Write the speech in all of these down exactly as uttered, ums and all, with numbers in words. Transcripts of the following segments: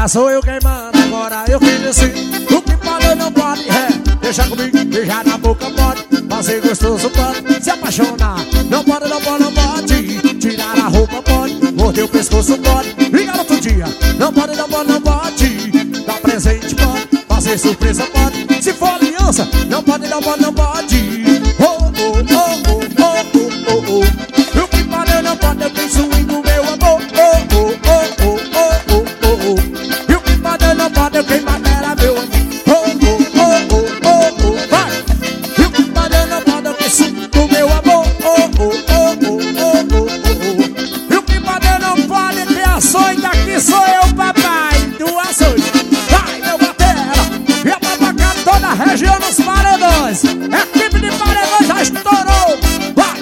agora sou eu quem manda, agora eu que decido. O que pode não pode, é, deixa comigo, beijar na boca pode, fazer gostoso pode, se apaixonar. Não pode, não pode, não pode, tirar a roupa pode, morder o pescoço pode, ligar outro dia. Não pode, não pode, não pode, dar presente pode, fazer surpresa pode, se for aliança. Não pode, não pode, não pode. Oh, oh, oh, oh, oh, oh, oh, oh. O que pode não pode, eu tenho swing do meu amor. Oh, oh, oh, oh, oh, oh, oh, oh. E o que pode não pode, eu queimo a terra, meu amor. Oh, oh, oh, oh, oh, oh, vai. E o que pode não pode, eu tenho swing do meu amor. Oh, oh, oh, oh, oh, oh, oh. E o que pode não pode, ter ações, aqui sou eu, papai, do ações. Vai, meu batera, e a babaca toda a região nos paredões. Equipe de paredões já estourou. Vai.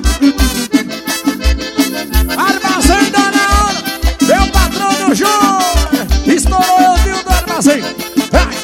Armazém da Ana, meu patrão do Júnior, estourou o tio do armazém. Vai.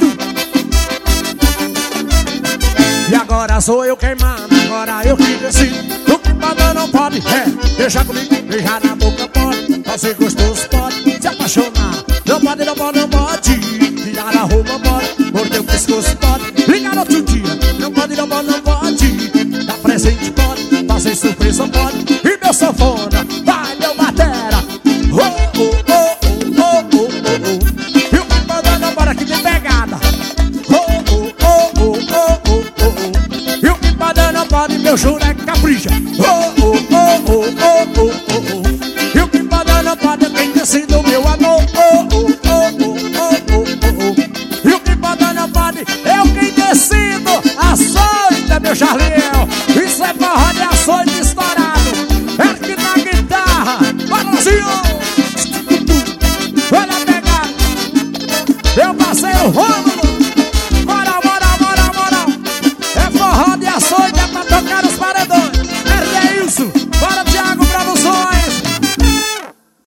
E agora sou eu quem manda, agora eu que decido. O que pode não pode, é, deixa comigo, beijar na boca pode, fazer gostoso pode, se apaixonar. Não pode, não pode, não pode, tirar a roupa pode, morder o pescoço pode, ligar outro dia. Não pode, não pode, não pode, dar presente pode, fazer surpresa pode. E meu sanfona, vai meu batera. Oh, oh, oh, oh, oh, oh, oh. E o que manda não pode, aqui tem pegada. Oh, oh, oh, oh, oh, oh, oh. E o que manda não pode, meu juro é capricha. Oh, oh, oh, oh, oh, oh, oh. E o que manda não pode, quem decide o meu amor. Oh, oh, oh, oh, oh, oh, oh. E o que manda não pode, eu quem decido. Açoita, meu Charliel, isso é forró de açoite estourado. É que na guitarra, Brasil. Olha a pegada, meu parceiro Rô.